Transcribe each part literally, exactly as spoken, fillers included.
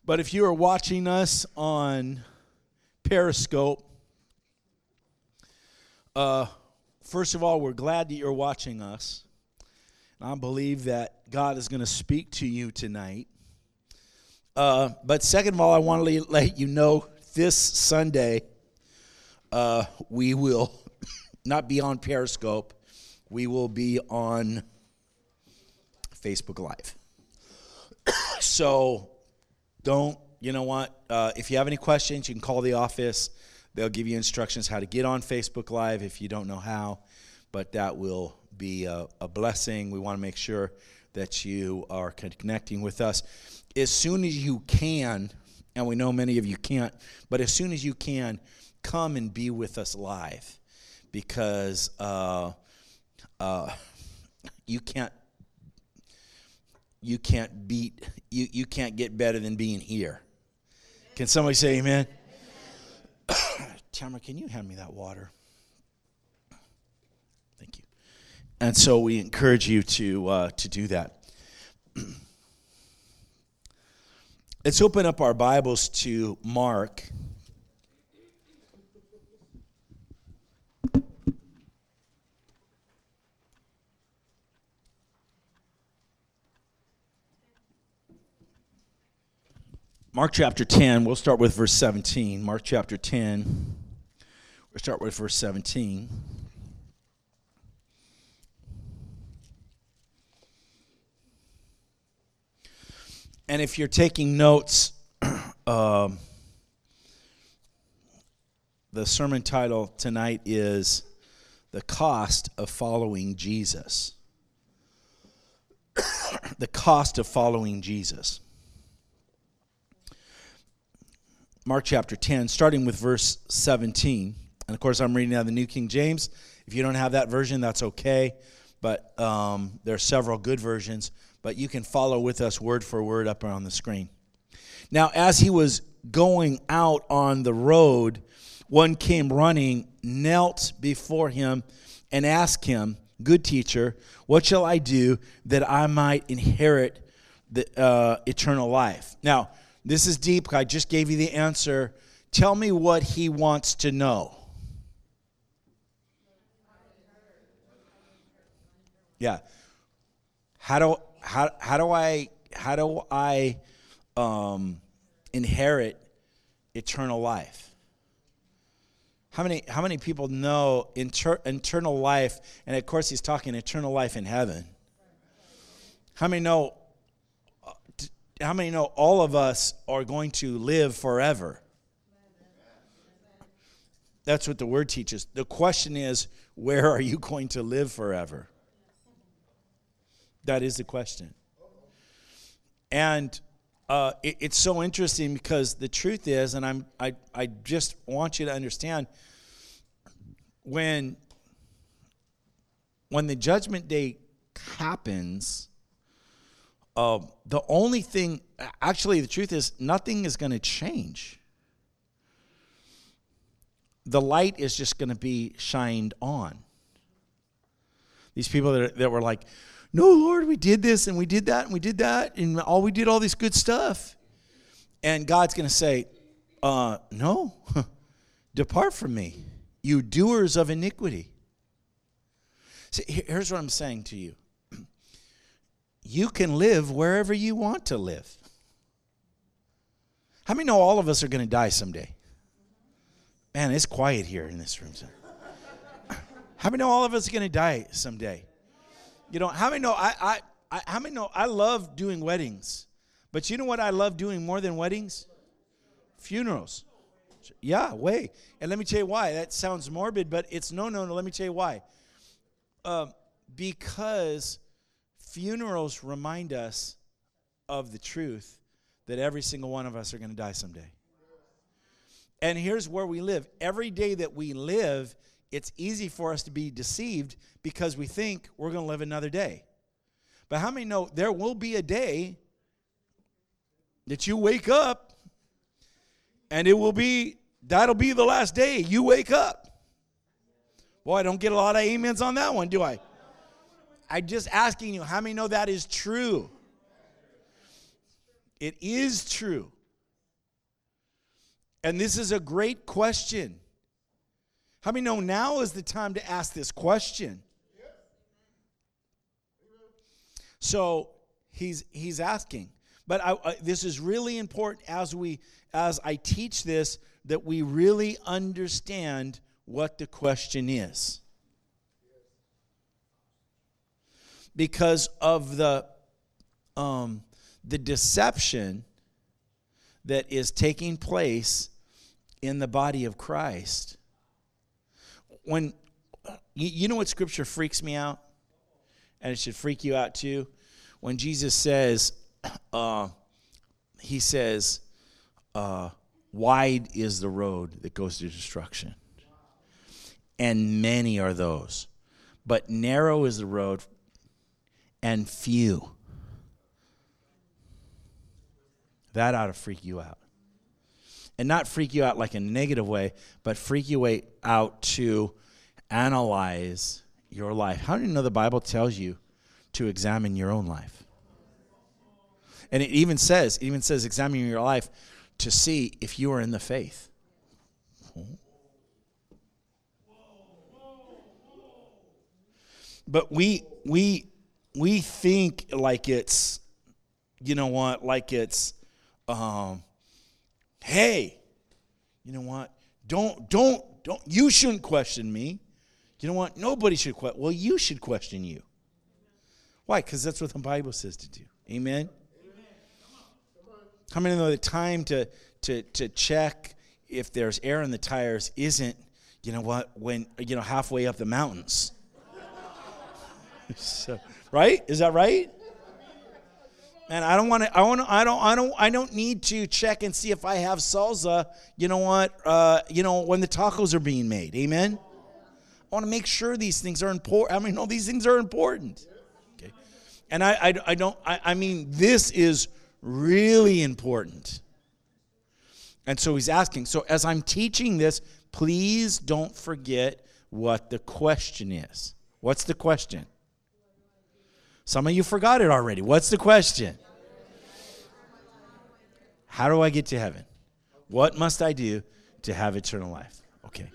But if you are watching us on Periscope, uh, first of all, we're glad that you're watching us. I believe that God is going to speak to you tonight. Uh, but second of all, I want to let you know this Sunday uh, we will not be on Periscope. We will be on Facebook Live. So don't, you know what, uh, if you have any questions, you can call the office. They'll give you instructions how to get on Facebook Live if you don't know how, but that will be a, a blessing. We want to make sure that you are connecting with us. As soon as you can, and we know many of you can't, but as soon as you can, come and be with us live, because uh, uh, you can't you can't beat you you can't get better than being here. Can somebody say amen? Tamara, can you hand me that water? Thank you. And so we encourage you to uh, to do that. Let's open up our Bibles to Mark. Mark chapter ten, we'll start with verse seventeen. Mark chapter ten, we'll start with verse seventeen. And if you're taking notes, um, the sermon title tonight is The Cost of Following Jesus. The cost of following Jesus. Mark chapter ten, starting with verse seventeen. And of course, I'm reading out of the New King James. If you don't have that version, that's okay. But um, there are several good versions. But you can follow with us word for word up on the screen. Now, as he was going out on the road, one came running, knelt before him, and asked him, "Good teacher, what shall I do that I might inherit the uh, eternal life?" Now, this is deep. I just gave you the answer. Tell me what he wants to know. Yeah. How do how how do I how do I um, inherit eternal life? How many how many people know inter, eternal life? And of course, he's talking eternal life in heaven. How many know? How many know all of us are going to live forever? That's what the word teaches. The question is, where are you going to live forever? That is the question. And uh, it, it's so interesting because the truth is, and I'm I I just want you to understand, when when the judgment day happens, uh, the only thing, actually, the truth is, nothing is going to change. The light is just going to be shined on. These people that, that were like, "No, Lord, we did this and we did that and we did that and all we did all this good stuff." And God's going to say, uh, "No, depart from me, you doers of iniquity." See, here's what I'm saying to you. You can live wherever you want to live. How many know all of us are going to die someday? Man, it's quiet here in this room. How many know all of us are going to die someday? You know, how many know I, I, I how many know I love doing weddings? But you know what I love doing more than weddings? Funerals. Yeah, way. And let me tell you why. That sounds morbid, but it's no, no, no. Let me tell you why. Uh, because funerals remind us of the truth that every single one of us are going to die someday. And here's where we live. Every day that we live, it's easy for us to be deceived because we think we're going to live another day. But how many know there will be a day that you wake up and it will be, that'll be the last day you wake up? Boy, I don't get a lot of amens on that one, do I? I'm just asking you, how many know that is true? It is true. And this is a great question. How many know now is the time to ask this question? So he's he's asking. But I, I, this is really important as we as I teach this, that we really understand what the question is. Because of the um, the deception that is taking place in the body of Christ. When you, you know what scripture freaks me out? And it should freak you out too. When Jesus says, uh, he says, uh, wide is the road that goes to destruction. And many are those. But narrow is the road, and few. That ought to freak you out. And not freak you out like in a negative way, but freak you out to analyze your life. How do you know the Bible tells you to examine your own life? And it even says, it even says examine your life to see if you are in the faith. But we we we think like it's, you know what, like it's um hey, you know what? Don't, don't, don't, you shouldn't question me. You know what? Nobody should question. Well, you should question you. Why? Because that's what the Bible says to do. Amen? Amen. How many know the time to, to, to check if there's air in the tires isn't, you know what, when, you know, halfway up the mountains? So, right? Is that right? Man, I don't want to. I want. I don't. I don't. I don't need to check and see if I have salsa. You know what? Uh, you know when the tacos are being made. Amen. I want to make sure these things are important. I mean, no, these things are important. Okay. And I. I, I don't. I, I mean, this is really important. And so he's asking. So as I'm teaching this, please don't forget what the question is. What's the question? Some of you forgot it already. What's the question? How do I get to heaven? What must I do to have eternal life? Okay.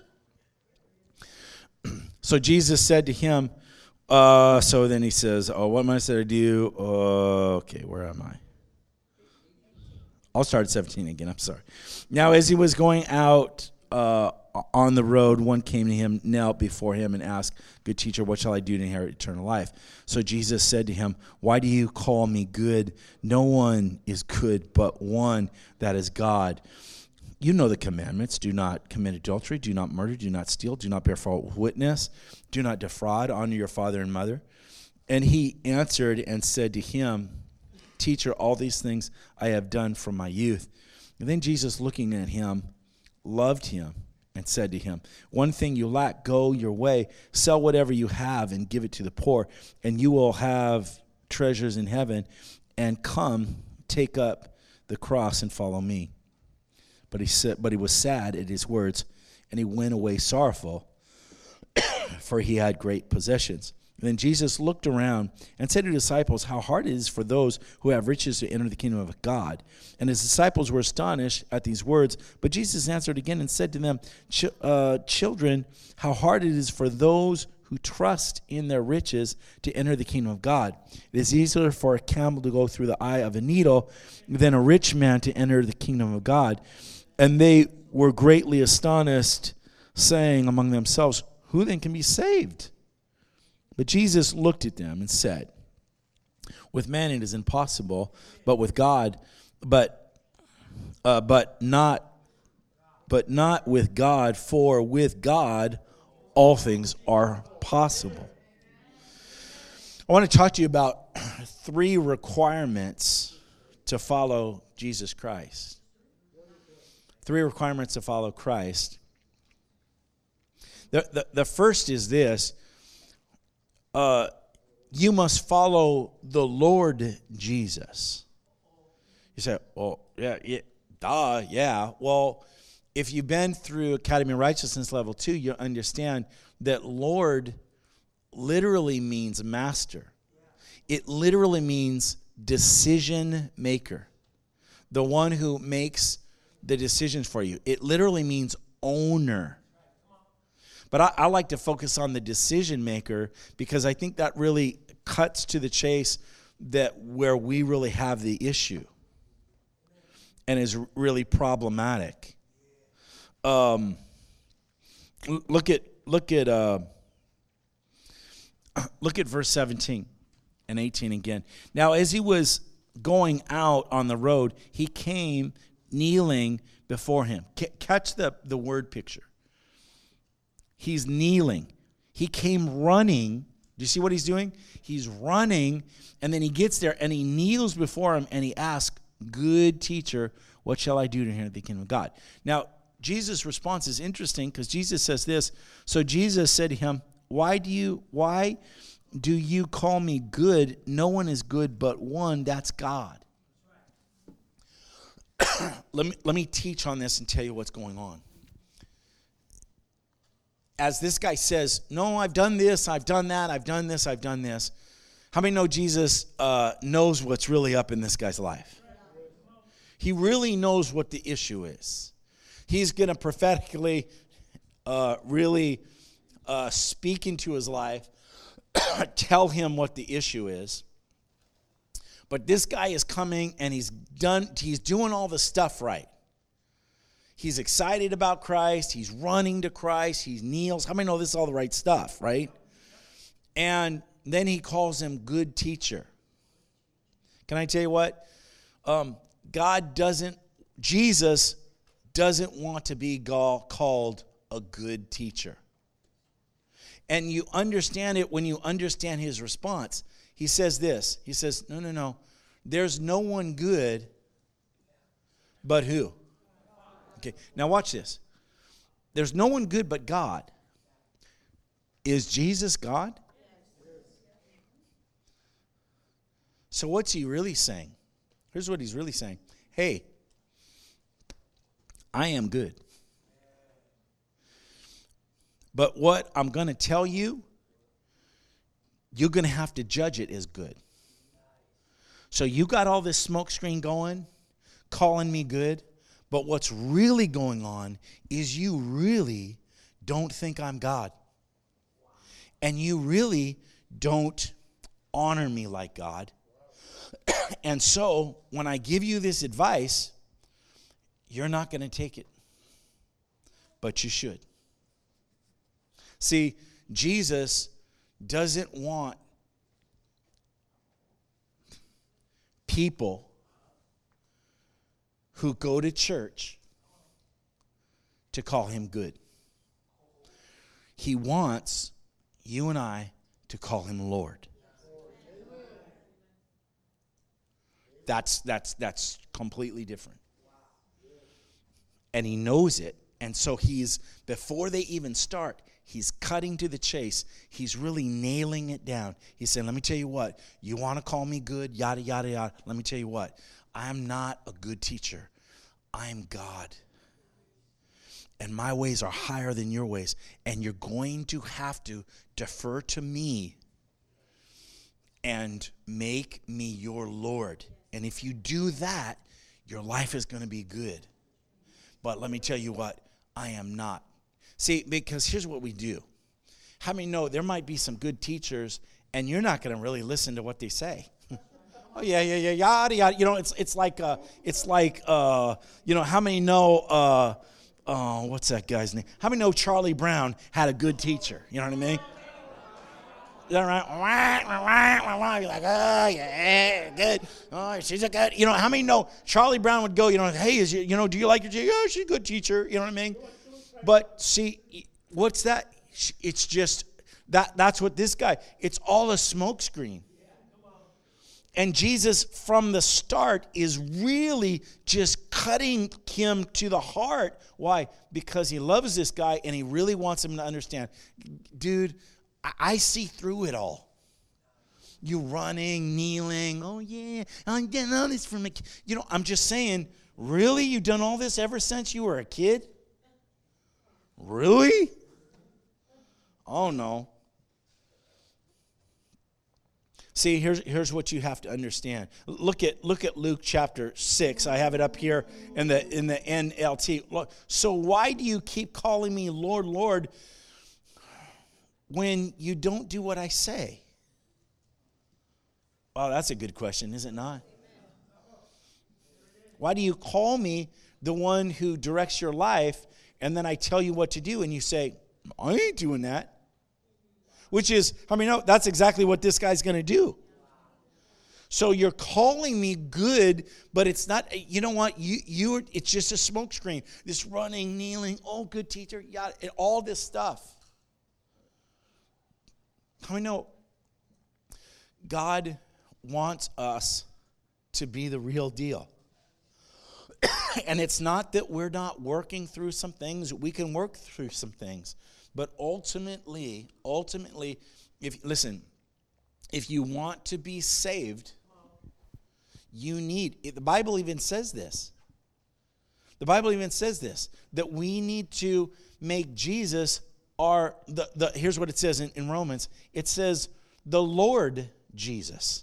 So Jesus said to him, uh, so then he says, oh, what must I do? Uh, okay, where am I? I'll start at seventeen again. I'm sorry. Now, as he was going out uh, on the road, one came to him, knelt before him, and asked, good teacher, what shall I do to inherit eternal life? So Jesus said to him, why do you call me good? No one is good but one, that is God. You know the commandments. Do not commit adultery. Do not murder. Do not steal. Do not bear false witness. Do not defraud. Honor your father and mother. And he answered and said to him, teacher, all these things I have done from my youth. And then Jesus, looking at him, loved him and said to him, one thing you lack, go your way, sell whatever you have and give it to the poor, and you will have treasures in heaven, and come, take up the cross and follow me. But he said, but he was sad at his words, and he went away sorrowful, for he had great possessions. And then Jesus looked around and said to his disciples, how hard it is for those who have riches to enter the kingdom of God. And his disciples were astonished at these words. But Jesus answered again and said to them, Ch- uh, children, how hard it is for those who trust in their riches to enter the kingdom of God. It is easier for a camel to go through the eye of a needle than a rich man to enter the kingdom of God. And they were greatly astonished, saying among themselves, who then can be saved? But Jesus looked at them and said, with man it is impossible, but with God, but uh, but not but not with God, for with God all things are possible. I want to talk to you about three requirements to follow Jesus Christ. Three requirements to follow Christ. The, the, the first is this. Uh, you must follow the Lord Jesus. You say, well, yeah, yeah, duh, yeah. Well, if you've been through Academy of Righteousness Level two, you understand that Lord literally means master. It literally means decision maker. The one who makes the decisions for you. It literally means owner. But I, I like to focus on the decision maker because I think that really cuts to the chase that where we really have the issue and is really problematic. Um, look at look at uh, look at verse seventeen and eighteen again. Now, as he was going out on the road, he came kneeling before him. C- catch the, the word picture. He's kneeling. He came running. Do you see what he's doing? He's running, and then he gets there, and he kneels before him, and he asks, "Good teacher, what shall I do to inherit the kingdom of God?" Now, Jesus' response is interesting because Jesus says this. So Jesus said to him, Why do you, why do you call me good? No one is good but one, that's God. let me, let me teach on this and tell you what's going on. As this guy says, no, I've done this, I've done that, I've done this, I've done this. How many know Jesus uh, knows what's really up in this guy's life? He really knows what the issue is. He's going to prophetically uh, really uh, speak into his life, tell him what the issue is. But this guy is coming and he's done. He's doing all the stuff right. He's excited about Christ. He's running to Christ. He kneels. How many know this is all the right stuff, right? And then he calls him good teacher. Can I tell you what? Um, God doesn't, Jesus doesn't want to be called a good teacher. And you understand it when you understand his response. He says this. He says, no, no, no. There's no one good but who? Okay, now watch this. There's no one good but God. Is Jesus God? So what's he really saying? Here's what he's really saying. Hey, I am good. But what I'm going to tell you, you're going to have to judge it as good. So you got all this smoke screen going, calling me good, but what's really going on is you really don't think I'm God. And you really don't honor me like God. And so when I give you this advice, you're not going to take it. But you should. See, Jesus doesn't want people who go to church to call him good. He wants you and I to call him Lord. That's that's that's completely different. And he knows it. And so he's, before they even start, he's cutting to the chase. He's really nailing it down. He's saying, let me tell you what, you want to call me good, yada, yada, yada. Let me tell you what, I'm not a good teacher. I'm God. And my ways are higher than your ways. And you're going to have to defer to me and make me your Lord. And if you do that, your life is going to be good. But let me tell you what, I am not. See, because here's what we do. How many know there might be some good teachers and you're not going to really listen to what they say? Oh yeah, yeah, yeah, yada yada. You know, it's it's like uh, it's like uh, you know, how many know uh, oh, what's that guy's name? How many know Charlie Brown had a good teacher? You know what I mean? Is that right? You're like, oh yeah, good. Oh, she's a good. You know, how many know Charlie Brown would go? You know, hey, is you, you know, do you like your teacher? Oh, she's a good teacher. You know what I mean? But see, what's that? It's just that. That's what this guy. It's all a smokescreen. And Jesus, from the start, is really just cutting him to the heart. Why? Because he loves this guy and he really wants him to understand. Dude, I see through it all. You running, kneeling. Oh, yeah, I'm getting all this from a kid. You know, I'm just saying, really? You've done all this ever since you were a kid? Really? Oh, no. See, here's here's what you have to understand. Look at look at Luke chapter six. I have it up here in the in the N L T. Look, so why do you keep calling me Lord, Lord, when you don't do what I say? Well, that's a good question, is it not? Why do you call me the one who directs your life, and then I tell you what to do, and you say, I ain't doing that? Which is, I mean, no, that's exactly what this guy's going to do. So you're calling me good, but it's not, you know what, you, you it's just a smokescreen. This running, kneeling, oh, good teacher, yeah, and all this stuff. I know God wants us to be the real deal. And it's not that we're not working through some things. We can work through some things. But ultimately, ultimately, if listen, if you want to be saved, you need, the Bible even says this. The Bible even says this, that we need to make Jesus our, the, the here's what it says in, in Romans. It says, the Lord Jesus.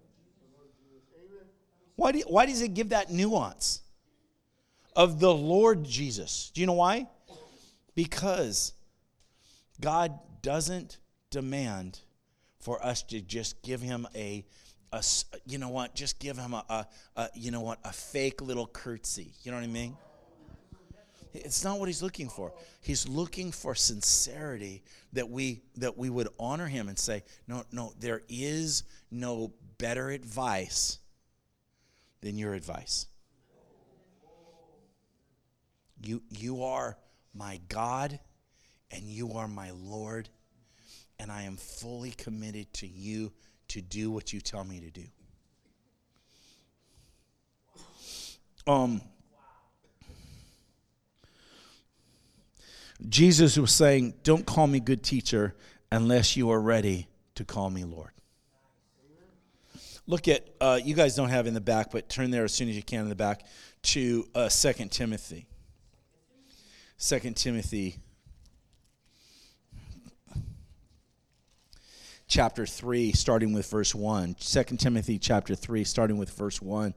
Why, do, why does it give that nuance of the Lord Jesus? Do you know why? Because God doesn't demand for us to just give him a, a you know what, just give him a, a, a, you know what, a fake little curtsy. You know what I mean? It's not what he's looking for. He's looking for sincerity, that we that we would honor him and say, no, no, there is no better advice than your advice. You you are my God, and you are my Lord, and I am fully committed to you to do what you tell me to do. Um, Jesus was saying, don't call me good teacher unless you are ready to call me Lord. Look at, uh, you guys don't have it in the back, but turn there as soon as you can in the back to uh, Second Timothy. Second Timothy chapter three, starting with verse one. Second Timothy chapter three, starting with verse one.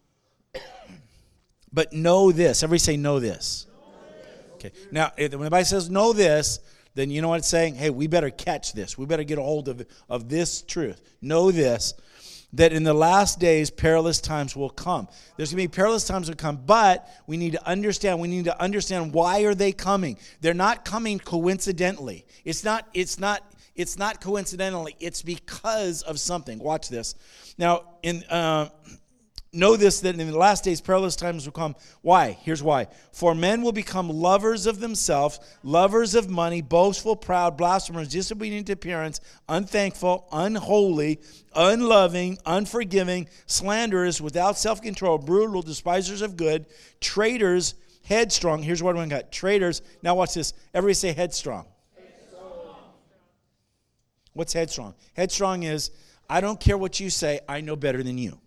But know this. Everybody say, know this. Okay. Now, when the Bible says know this, then you know what it's saying? Hey, we better catch this. We better get a hold of, of this truth. Know this, that in the last days, perilous times will come. There's going to be perilous times will come, but we need to understand, we need to understand why are they coming. They're not coming coincidentally. It's not, it's not, it's not coincidentally. It's because of something. Watch this. Now, in uh, know this, that in the last days, perilous times will come. Why? Here's why. For men will become lovers of themselves, lovers of money, boastful, proud, blasphemers, disobedient to parents, unthankful, unholy, unloving, unforgiving, slanderous, without self-control, brutal, despisers of good, traitors, headstrong. Here's what we got. Traitors. Now watch this. Everybody say headstrong. Headstrong. What's headstrong? Headstrong is, I don't care what you say, I know better than you.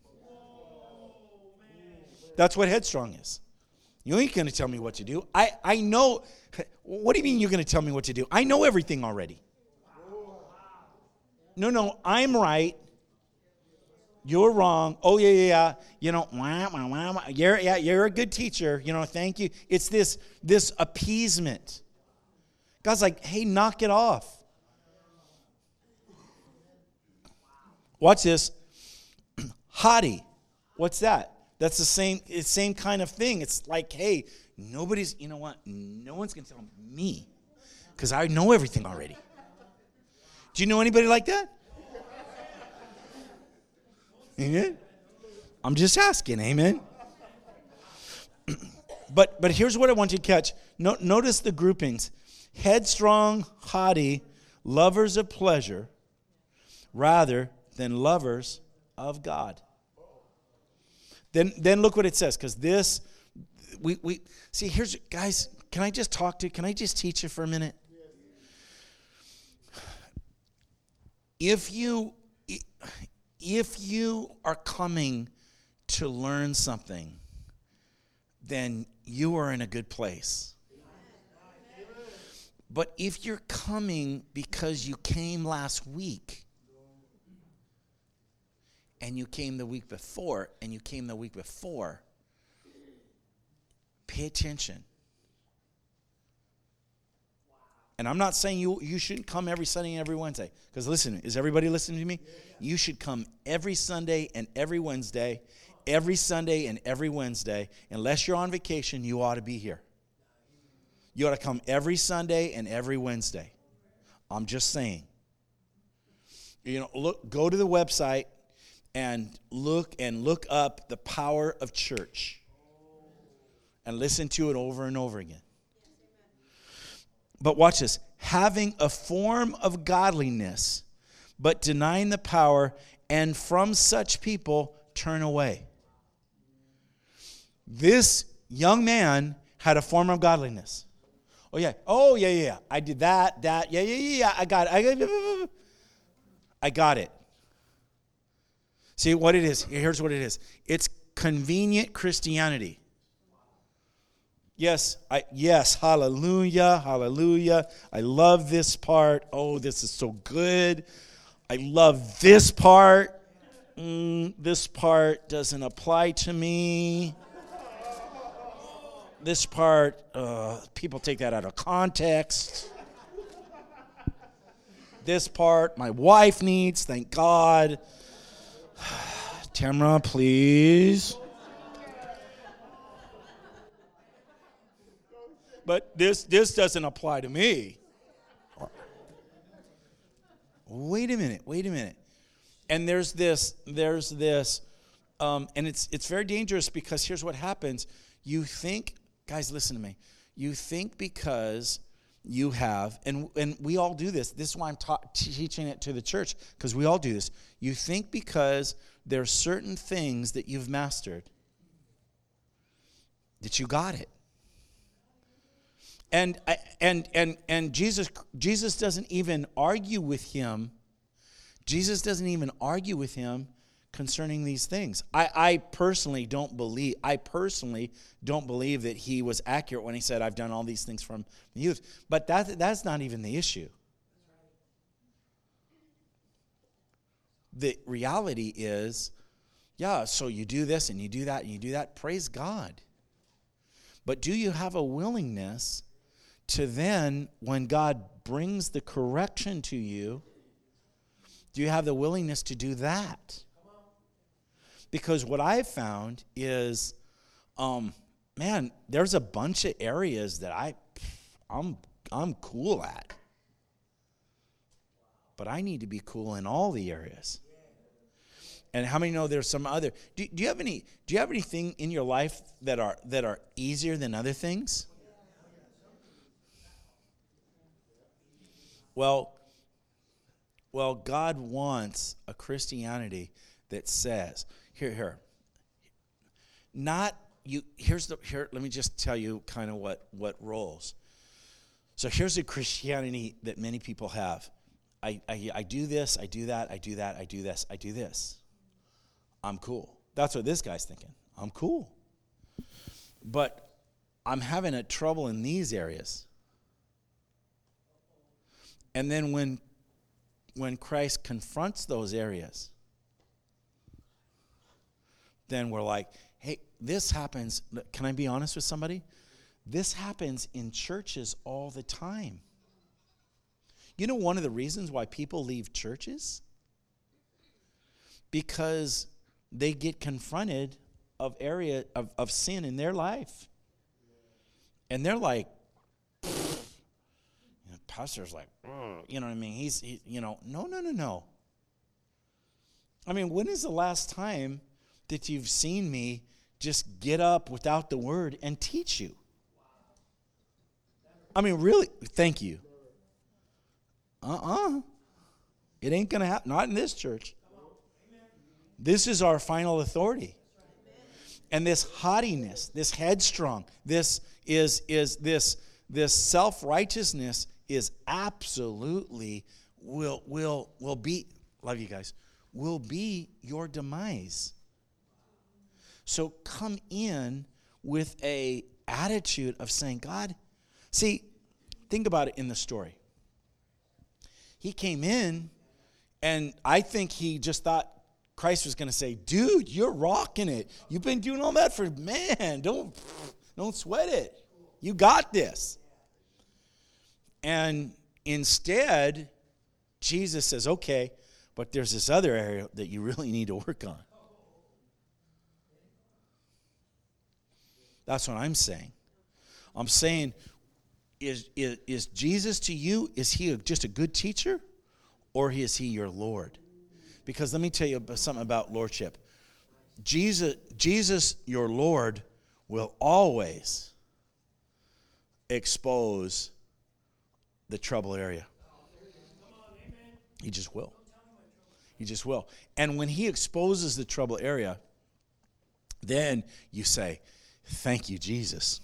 That's what headstrong is. You ain't going to tell me what to do. I, I know. What do you mean you're going to tell me what to do? I know everything already. No, no, I'm right. You're wrong. Oh, yeah, yeah, yeah. You know, wah, wah, wah, wah. You're, yeah, you're a good teacher. You know, thank you. It's this, this appeasement. God's like, hey, knock it off. Watch this. Haughty. What's that? That's the same, it's same kind of thing. It's like, hey, nobody's, you know what? No one's going to tell me because I know everything already. Do you know anybody like that? Amen? I'm just asking, amen? But but here's what I want you to catch. No, notice the groupings. Headstrong, haughty, lovers of pleasure rather than lovers of God. Then, then look what it says, because this, we, we, see, here's, guys, can I just talk to you? Can I just teach you for a minute? If you, if you are coming to learn something, then you are in a good place. But if you're coming because you came last week, and you came the week before, and you came the week before, pay attention. And I'm not saying you, you shouldn't come every Sunday and every Wednesday. Because listen, is everybody listening to me? You should come every Sunday and every Wednesday. Every Sunday and every Wednesday. Unless you're on vacation, you ought to be here. You ought to come every Sunday and every Wednesday. I'm just saying. You know, look, go to the website and look and look up the power of church. And listen to it over and over again. But watch this. Having a form of godliness, but denying the power, and from such people turn away. This young man had a form of godliness. Oh, yeah. Oh, yeah, yeah, yeah. I did that, that. Yeah, yeah, yeah, yeah. I got it. I got it. I got it. See what it is? Here's what it is. It's convenient Christianity. Yes, I yes, hallelujah, hallelujah. I love this part. Oh, this is so good. I love this part. Mm, this part doesn't apply to me. This part, uh, people take that out of context. This part, my wife needs, thank God. Tamara, please. But this this doesn't apply to me. Wait a minute, wait a minute. And there's this, there's this, um, and it's it's very dangerous because here's what happens. You think, guys, listen to me. You think because you have, and, and we all do this. This is why I'm ta- teaching it to the church, because we all do this. You think because there's certain things that you've mastered that you got it. And and and and Jesus Jesus doesn't even argue with him. Jesus doesn't even argue with him concerning these things. I, I personally don't believe I personally don't believe that he was accurate when he said, I've done all these things from youth. But that that's not even the issue. The reality is, yeah, so you do this and you do that and you do that. Praise God. But do you have a willingness to then, when God brings the correction to you, do you have the willingness to do that? Because what I've found is, um, man, there's a bunch of areas that I, I'm, I'm cool at. But I need to be cool in all the areas. And how many know there's some other? Do, do you have any? Do you have anything in your life that are that are easier than other things? Well, well, God wants a Christianity that says, here, here, not you. Here's the here. Let me just tell you kind of what what rolls. So here's a Christianity that many people have. I, I I do this, I do that, I do that, I do this, I do this. I'm cool. That's what this guy's thinking. I'm cool. But I'm having a trouble in these areas. And then when when Christ confronts those areas, then we're like, hey, this happens. Can I be honest with somebody? This happens in churches all the time. You know one of the reasons why people leave churches? Because they get confronted of area of, of sin in their life. And they're like, you know, pastor's like, you know what I mean? He's, he, you know, no, no, no, no. I mean, when is the last time that you've seen me just get up without the word and teach you? I mean, really, thank you. Uh-uh. It ain't going to happen. Not in this church. This is our final authority. And this haughtiness, this headstrong, this is is this this self-righteousness is absolutely will will will be, love you guys, will be your demise. So come in with a attitude of saying, God, see, think about it in the story. He came in, and I think he just thought Christ was going to say, dude, you're rocking it. You've been doing all that for, man, don't, don't sweat it. You got this. And instead, Jesus says, okay, but there's this other area that you really need to work on. That's what I'm saying. I'm saying, is, is, is Jesus to you, is he a, just a good teacher, or is he your Lord? Because let me tell you something about lordship. Jesus, Jesus, your Lord, will always expose the trouble area. He just will. He just will. And when he exposes the trouble area, then you say, thank you, Jesus.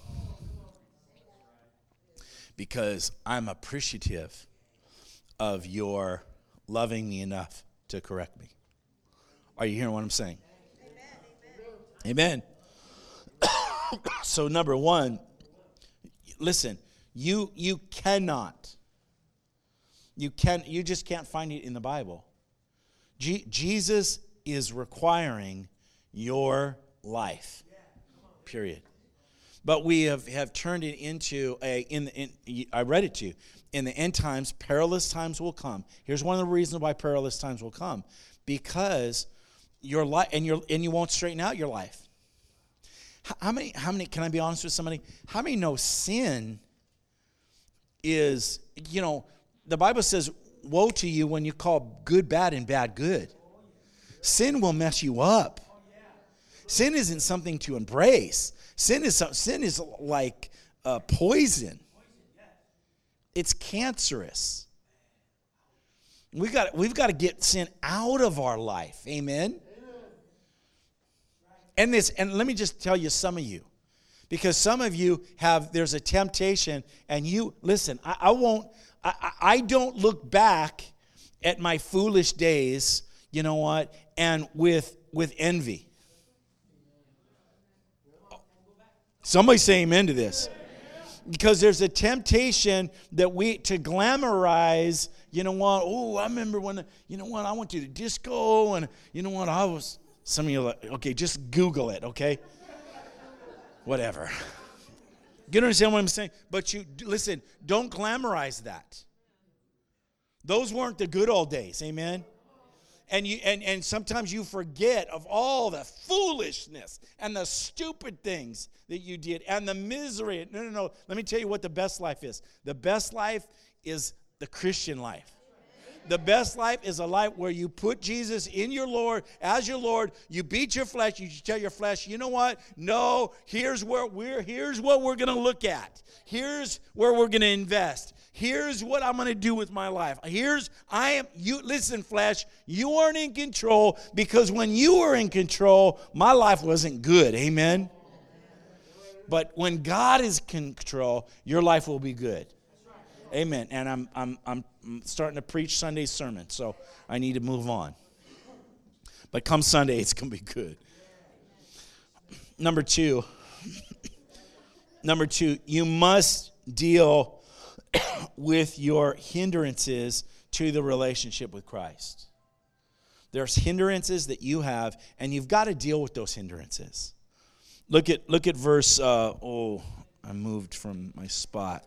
Because I'm appreciative of your loving me enough to correct me. Are you hearing what I'm saying? Amen. Amen. So number one, listen, you you cannot, you can you just can't find it in the Bible. G- Jesus is requiring your life. Period. But we have, have turned it into a, in, the, in I read it to you, in the end times, perilous times will come. Here's one of the reasons why perilous times will come. Because your life, and, your, and you won't straighten out your life. How many, how many, can I be honest with somebody? How many know sin is, you know, the Bible says, woe to you when you call good bad and bad good. Sin will mess you up. Sin isn't something to embrace. Sin is sin is like uh, poison. It's cancerous. We got we've got to get sin out of our life. Amen. And this, and let me just tell you, some of you, because some of you have, there's a temptation, and you listen. I, I won't. I, I don't look back at my foolish days. You know what? And with with envy. Somebody say amen to this. Because there's a temptation that we, to glamorize, you know what, oh, I remember when, you know what, I went to the disco, and you know what, I was, some of you are like, okay, just Google it, okay? Whatever. You understand what I'm saying? But you, listen, don't glamorize that. Those weren't the good old days, amen? And you and, and sometimes you forget of all the foolishness and the stupid things that you did and the misery. No, no, no. Let me tell you what the best life is. The best life is the Christian life. The best life is a life where you put Jesus in your Lord, as your Lord. You beat your flesh. You tell your flesh, you know what? No, here's where we're here's what we're going to look at. Here's where we're going to invest. Here's what I'm going to do with my life. Here's, I am, you, listen, flesh, you aren't in control, because when you were in control, my life wasn't good. Amen? But when God is in control, your life will be good. Amen. And I'm, I'm, I'm starting to preach Sunday's sermon, so I need to move on. But come Sunday, it's going to be good. Number two, number two, you must deal with your hindrances to the relationship with Christ. There's hindrances that you have, and you've got to deal with those hindrances. Look at look at verse, uh, oh, I moved from my spot.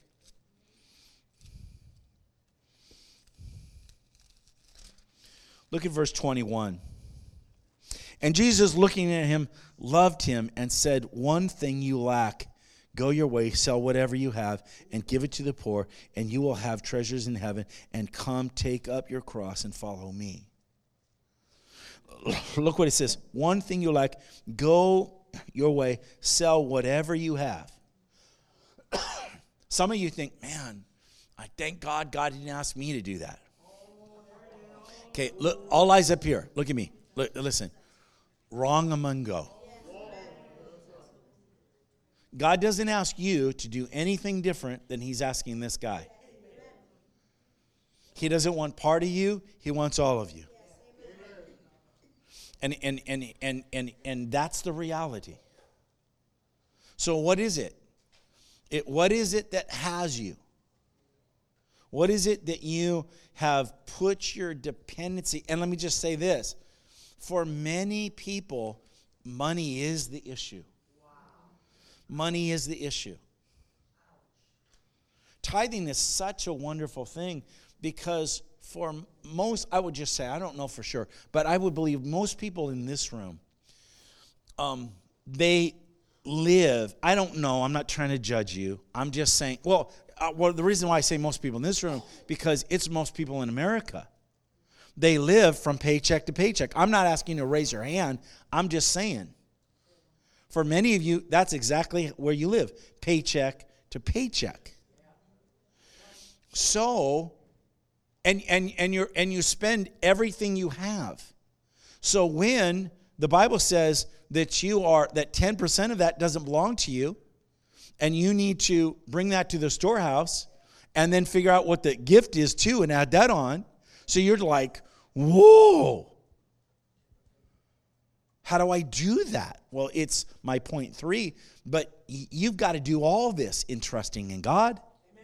Look at verse twenty-one. And Jesus, looking at him, loved him and said, one thing you lack. Go your way, sell whatever you have, and give it to the poor, and you will have treasures in heaven. And come, take up your cross and follow me. Look what it says. One thing you lack, go your way, sell whatever you have. Some of you think, man, I thank God God didn't ask me to do that. Okay, look, all eyes up here. Look at me. Look, listen. Wrong among go. God doesn't ask you to do anything different than he's asking this guy. He doesn't want part of you, he wants all of you. And and and and and and that's the reality. So what is it? It what is it that has you? What is it that you have put your dependency? And let me just say this. For many people, money is the issue. Money is the issue. Tithing is such a wonderful thing because for most, I would just say, I don't know for sure, but I would believe most people in this room, um, they live, I don't know, I'm not trying to judge you. I'm just saying, well, uh, well, the reason why I say most people in this room, because it's most people in America. They live from paycheck to paycheck. I'm not asking you to raise your hand. I'm just saying. For many of you, that's exactly where you live, paycheck to paycheck. So, and and and you and you spend everything you have. So when the Bible says that you are that ten percent of that doesn't belong to you, and you need to bring that to the storehouse, and then figure out what the gift is too, and add that on. So you're like, whoa. How do I do that? Well, it's my point three, but you've got to do all this in trusting in God.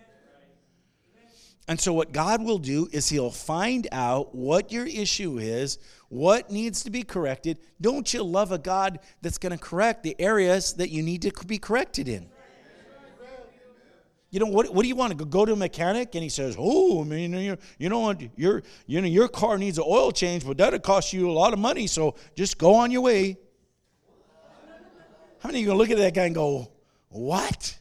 And so what God will do is he'll find out what your issue is, what needs to be corrected. Don't you love a God that's going to correct the areas that you need to be corrected in? You know, what What do you want to go to a mechanic? And he says, oh, I mean, you, you know what, your, you know, your car needs an oil change, but that'll cost you a lot of money, so just go on your way. How many of you are going to look at that guy and go, what?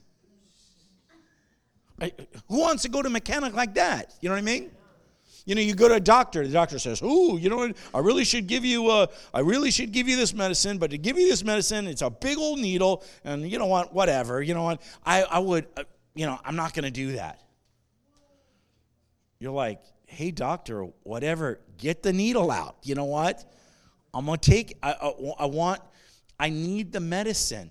I, who wants to go to a mechanic like that? You know what I mean? You know, you go to a doctor. The doctor says, "Oh, you know what? I really should give you. Uh, I really should give you this medicine. But to give you this medicine, it's a big old needle, and you know what? Whatever. You know what? I, I would. Uh, you know, I'm not going to do that." You're like, "Hey, doctor, whatever. Get the needle out. You know what? I'm gonna take. I, I, I want. I need the medicine."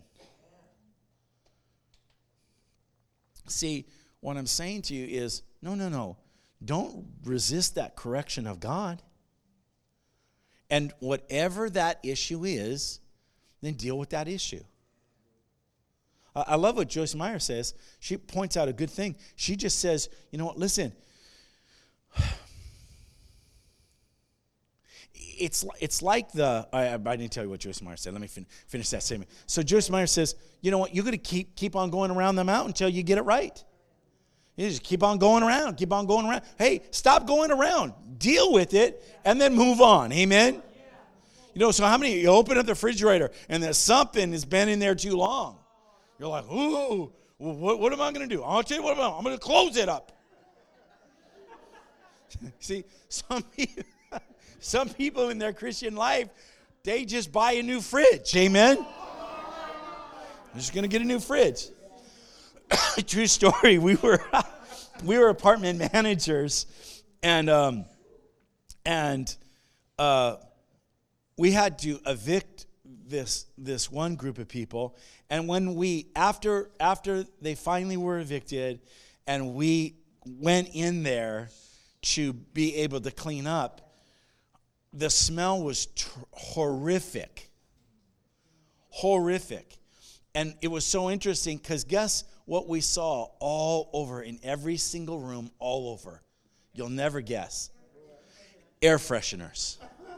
See. What I'm saying to you is, no, no, no. Don't resist that correction of God. And whatever that issue is, then deal with that issue. I love what Joyce Meyer says. She points out a good thing. She just says, you know what, listen. It's, it's like the, I, I didn't tell you what Joyce Meyer said. Let me fin- finish that statement. So Joyce Meyer says, you know what, you're going to keep keep on going around the mountain until you get it right. You just keep on going around, keep on going around. Hey, stop going around. Deal with it, and then move on. Amen? You know, so how many, you open up the refrigerator, and there's something that's been in there too long. You're like, ooh, what, what am I going to do? I'll tell you what I'm going to do. I'm going to close it up. See, some people, some people in their Christian life, they just buy a new fridge. Amen? I'm just going to get a new fridge. True story. We were we were apartment managers, and um, and uh, we had to evict this this one group of people. And when we after after they finally were evicted, and we went in there to be able to clean up, the smell was tr- horrific, horrific, and it was so interesting because guess what we saw all over in every single room, all over. You'll never guess. Air fresheners.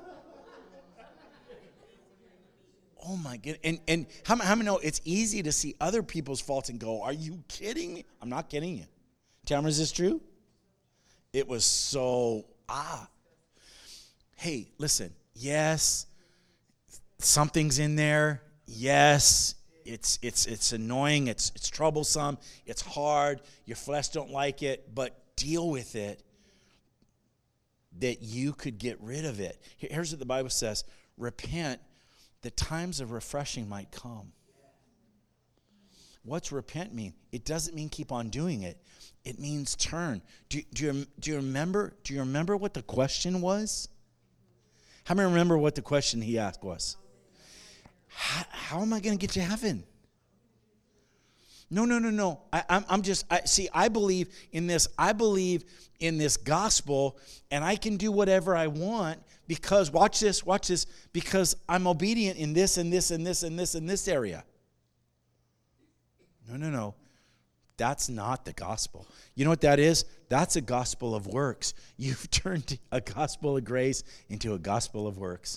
Oh my goodness. And, and how, how many know it's easy to see other people's faults and go, are you kidding me? I'm not kidding you. Tamara, is this true? It was so, ah. Hey, listen. Yes, something's in there. Yes, It's it's it's annoying, it's it's troublesome, it's hard, your flesh don't like it, but deal with it that you could get rid of it. Here's what the Bible says, repent, the times of refreshing might come. What's repent mean? It doesn't mean keep on doing it. It means turn. Do, do, you, do you remember, do you remember what the question was? How many remember what the question he asked was? How, how am I going to get to heaven? No, no, no, no. I, I'm, I'm just, I, see, I believe in this. I believe in this gospel, and I can do whatever I want because, watch this, watch this, because I'm obedient in this and this and this and this and this area. No, no, no. That's not the gospel. You know what that is? That's a gospel of works. You've turned a gospel of grace into a gospel of works.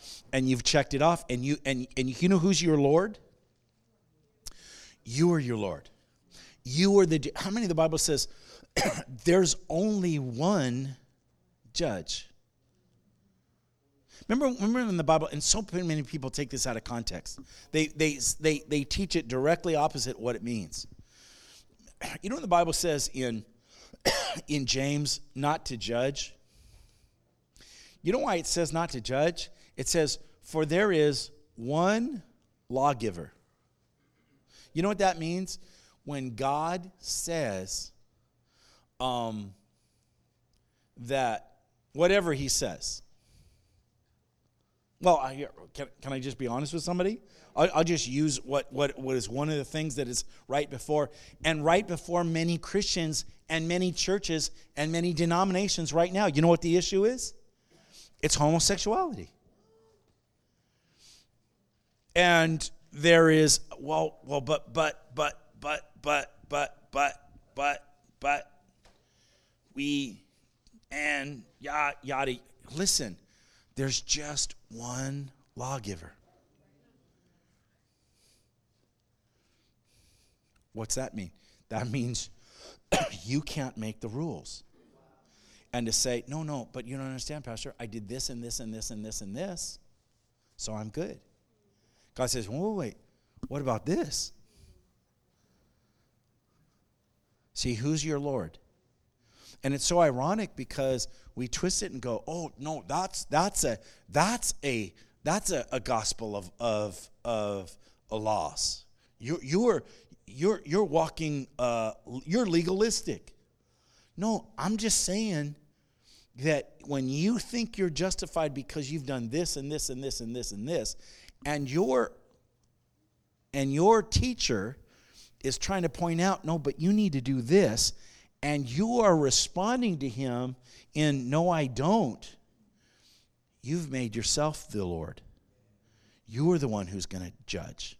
and you've checked it off, and you and and you know who's your Lord? You are your Lord. You are the. How many of the Bible says there's only one judge? Remember, remember in the Bible, and so many people take this out of context. They they they they teach it directly opposite what it means. You know what the Bible says in in James, not to judge? You know why it says not to judge? It says, for there is one lawgiver. You know what that means? When God says um, that whatever he says. Well, I, can, can I just be honest with somebody? I'll, I'll just use what, what, what is one of the things that is right before, and right before many Christians and many churches and many denominations right now. You know what the issue is? It's homosexuality. And there is, well, well, but, but, but, but, but, but, but, but, but, we, and yada, yada. Listen, there's just one lawgiver. What's that mean? That means you can't make the rules. And to say, no, no, but you don't understand, Pastor. I did this and this and this and this and this, so I'm good. God says, wait, wait, wait. What about this? See, who's your Lord? And it's so ironic because we twist it and go, oh no, that's that's a that's a that's a, a gospel of of of a loss. You you're you're you're walking uh, you're legalistic. No, I'm just saying that when you think you're justified because you've done this and this and this and this and this, and your and your teacher is trying to point out, no, but you need to do this, and you are responding to him in, no, I don't, you've made yourself the Lord. You are the one who's going to judge.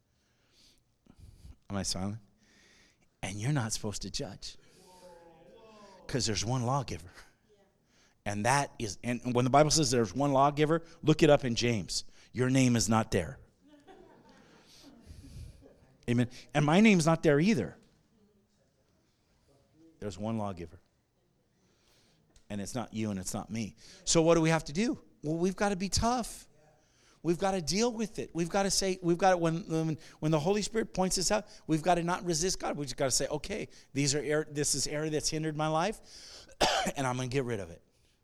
Am I silent? And you're not supposed to judge. Because there's one lawgiver. And that is, and when the Bible says there's one lawgiver, look it up in James. Your name is not there. Amen. And my name's not there either. There's one lawgiver. And it's not you and it's not me. So what do we have to do? Well, we've got to be tough. We've got to deal with it. We've got to say, we've got to, when, when, when the Holy Spirit points us out, we've got to not resist God. We've just got to say, okay, these are er- this is area that's hindered my life, and I'm going to get rid of it.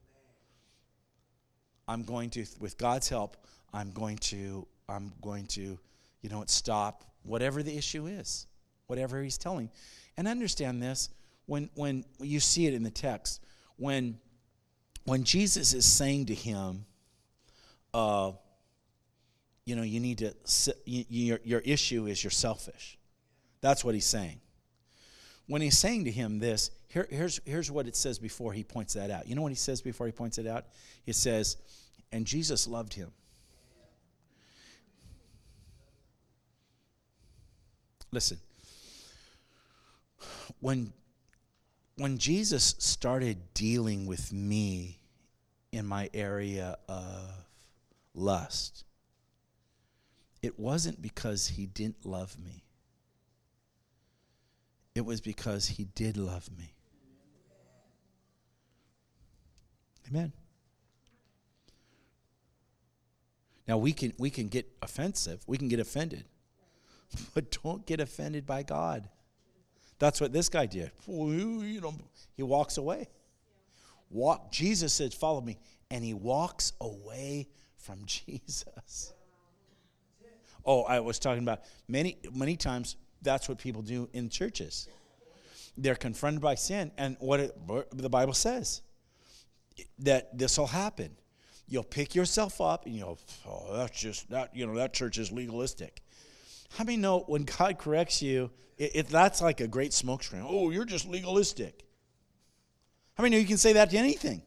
I'm going to, with God's help, I'm going to, I'm going to, you know what, stop whatever the issue is, whatever he's telling. And understand this, when when you see it in the text, when when Jesus is saying to him, uh, you know, you need to, you, your, your issue is you're selfish. That's what he's saying. When he's saying to him this, here, here's, here's what it says before he points that out. You know what he says before he points it out? It says, and Jesus loved him. Listen, when, when Jesus started dealing with me in my area of lust, it wasn't because he didn't love me. It was because he did love me. Amen. Now we can we can get offensive. We can get offended. But don't get offended by God. That's what this guy did. You know, he walks away. Walk. Jesus said, follow me. And he walks away from Jesus. Oh, I was talking about many, many times that's what people do in churches. They're confronted by sin. And what, it, what the Bible says, that this will happen. You'll pick yourself up and you'll, oh, that's just, that, you know, that church is legalistic. How many know when God corrects you, it, it, that's like a great smokescreen. Oh, you're just legalistic. How many know you can say that to anything?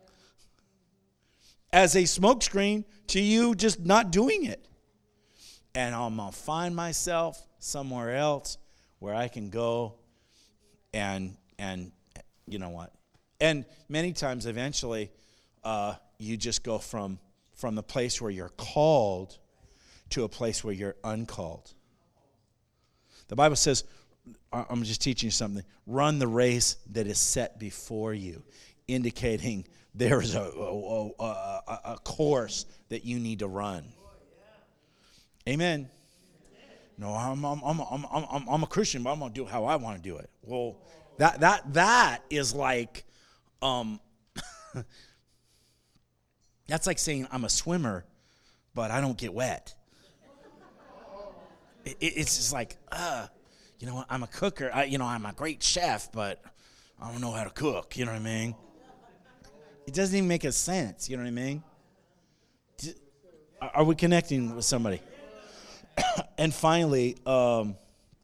As a smokescreen to you just not doing it. And I'm going to find myself somewhere else where I can go and, and you know what? And many times eventually uh, you just go from from the place where you're called to a place where you're uncalled. The Bible says, I'm just teaching you something, run the race that is set before you, indicating there is a, a, a, a course that you need to run. Amen. No, I'm I'm I'm I'm I'm, I'm a Christian, but I'm gonna do it how I want to do it. Well, that that that is like, um, that's like saying I'm a swimmer, but I don't get wet. It, it's just like, uh, you know what? I'm a cooker. I, you know, I'm a great chef, but I don't know how to cook. You know what I mean? It doesn't even make a sense. You know what I mean? Are we connecting with somebody? And finally, um,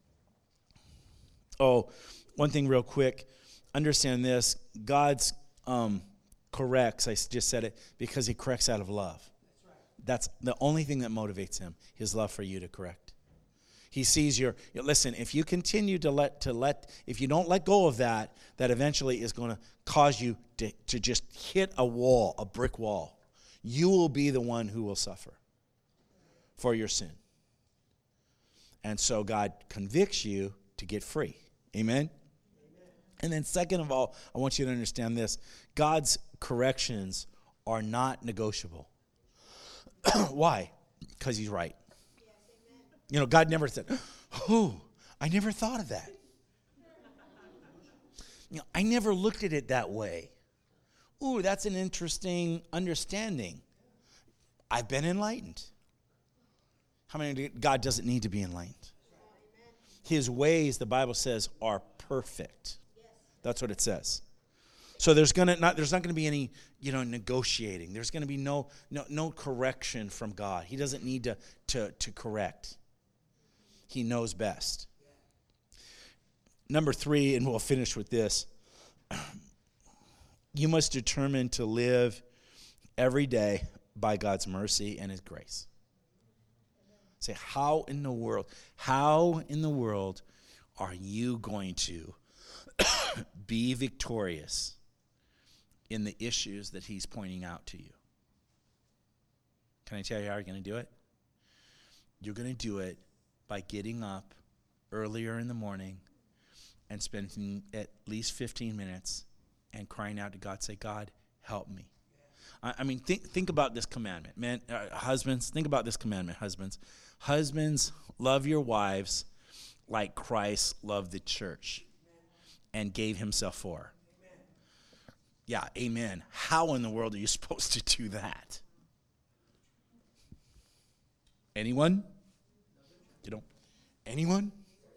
oh, one thing real quick. Understand this. God's um, corrects, I just said it, because he corrects out of love. That's the only thing that motivates him, his love for you to correct. He sees your, listen, if you continue to let, to let, if you don't let go of that, that eventually is going to cause you to, to just hit a wall, a brick wall. You will be the one who will suffer for your sin. And so God convicts you to get free. Amen? Amen? And then second of all, I want you to understand this. God's corrections are not negotiable. Why? Because he's right. Yes, you know, God never said, oh, I never thought of that. You know, I never looked at it that way. Ooh, that's an interesting understanding. I've been enlightened. How many, God doesn't need to be enlightened? His ways, the Bible says, are perfect. That's what it says. So there's gonna not there's not gonna be any, you know, negotiating. There's gonna be no no no correction from God. He doesn't need to to to correct. He knows best. Number three, and we'll finish with this. You must determine to live every day by God's mercy and his grace. Say, how in the world, how in the world are you going to be victorious in the issues that he's pointing out to you? Can I tell you how you're going to do it? You're going to do it by getting up earlier in the morning and spending at least fifteen minutes and crying out to God, say, God, help me. I, I mean, think think about this commandment. Man, uh, husbands, think about this commandment, husbands. Husbands, love your wives like Christ loved the church and gave himself for her. Yeah, amen. How in the world are you supposed to do that? Anyone? You don't? Anyone?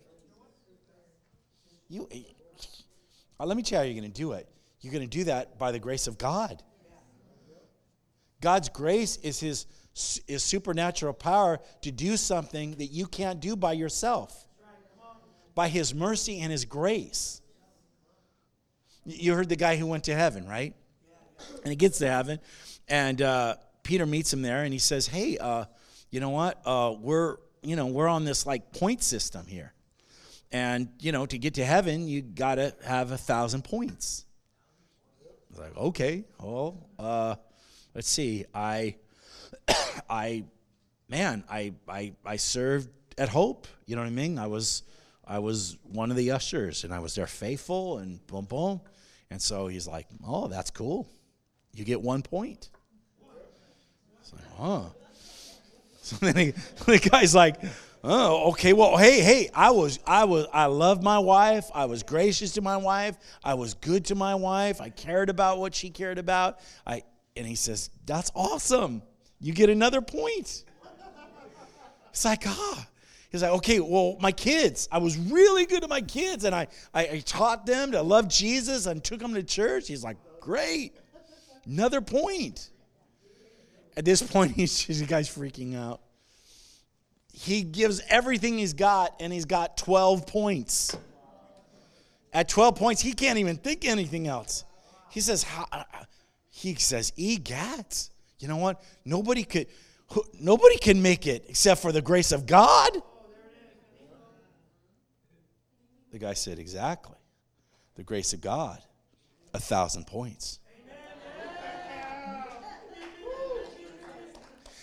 You. Uh, let me tell you how you're going to do it. You're going to do that by the grace of God. God's grace is his is supernatural power to do something that you can't do by yourself. By his mercy and his grace. You heard the guy who went to heaven, right? And he gets to heaven, and uh, Peter meets him there, and he says, "Hey, uh, you know what? Uh, we're you know we're on this like point system here, and you know to get to heaven, you gotta have a thousand points." I was like, "Okay, well, uh, let's see. I, I, man, I, I, I served at Hope. You know what I mean? I was." I was one of the ushers, and I was there faithful, and boom, boom. And so he's like, oh, that's cool. You get one point. It's like, huh. So then he, the guy's like, oh, okay, well, hey, hey, I was, I was, I loved my wife. I was gracious to my wife. I was good to my wife. I cared about what she cared about. I, and he says, that's awesome. You get another point. It's like, ah. He's like, okay, well, my kids, I was really good to my kids, and I, I, I taught them to love Jesus and took them to church. He's like, great. Another point. At this point, he's the guy's freaking out. He gives everything he's got, and he's got twelve points. At twelve points, he can't even think anything else. He says, how, he says, egats. You know what? Nobody could, nobody can make it except for the grace of God. The guy said, exactly. The grace of God, a thousand points.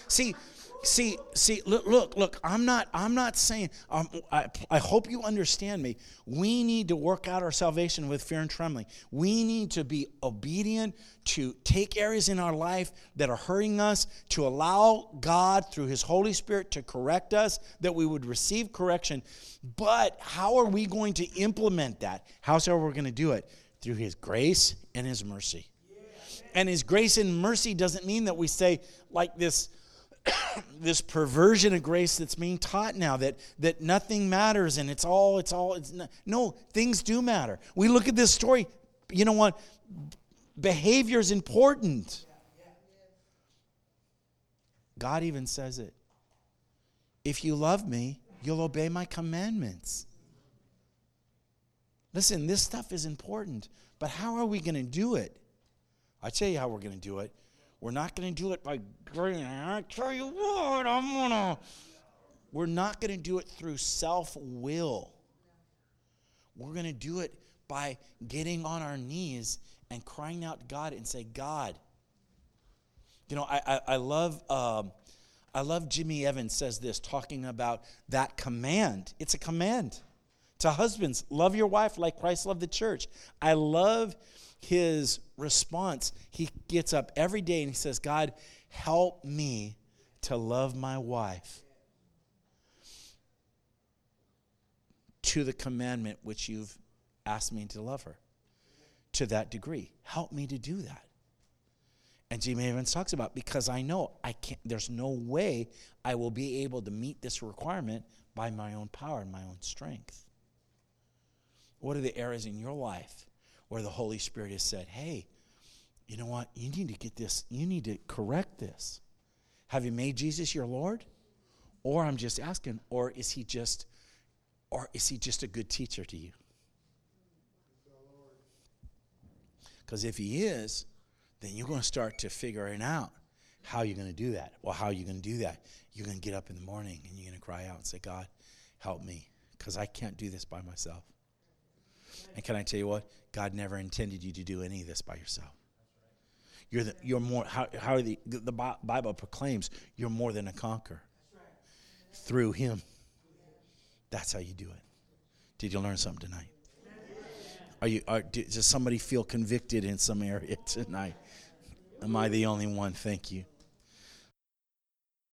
See, see, see, look, look, look, I'm not, I'm not saying, um, I, I hope you understand me. We need to work out our salvation with fear and trembling. We need to be obedient, to take areas in our life that are hurting us, to allow God through his Holy Spirit to correct us, that we would receive correction. But how are we going to implement that? How's how we're going to do it? Through his grace and his mercy. And his grace and mercy doesn't mean that we say like this, this perversion of grace that's being taught now, that that nothing matters and it's all it's all it's not. No, things do matter. We look at this story, you know what? Behavior is important. God even says it. If you love me, you'll obey my commandments. Listen, this stuff is important, but how are we going to do it? I tell you how we're going to do it. We're not going to do it by, I tell you what, I'm going to. We're not going to do it through self-will. We're going to do it by getting on our knees and crying out to God and say, God. You know, I I, I love um, I love Jimmy Evans says this, talking about that command. It's a command to husbands. Love your wife like Christ loved the church. I love his response. He gets up every day and he says, God, help me to love my wife to the commandment which you've asked me to love her. To that degree. Help me to do that. And Jimmy Evans talks about, because I know I can't, there's no way I will be able to meet this requirement by my own power and my own strength. What are the areas in your life where the Holy Spirit has said, hey, you know what? You need to get this. You need to correct this. Have you made Jesus your Lord? Or I'm just asking, or is he just, or is he just a good teacher to you? Because if he is, then you're going to start to figure it out. How you're going to do that. Well, how are you going to do that? You're going to get up in the morning and you're going to cry out and say, God, help me. Because I can't do this by myself. And can I tell you what? God never intended you to do any of this by yourself. You're the, you're more. How, how the the Bible proclaims you're more than a conqueror through Him. That's how you do it. Did you learn something tonight? Are you? Are, does somebody feel convicted in some area tonight? Am I the only one? Thank you.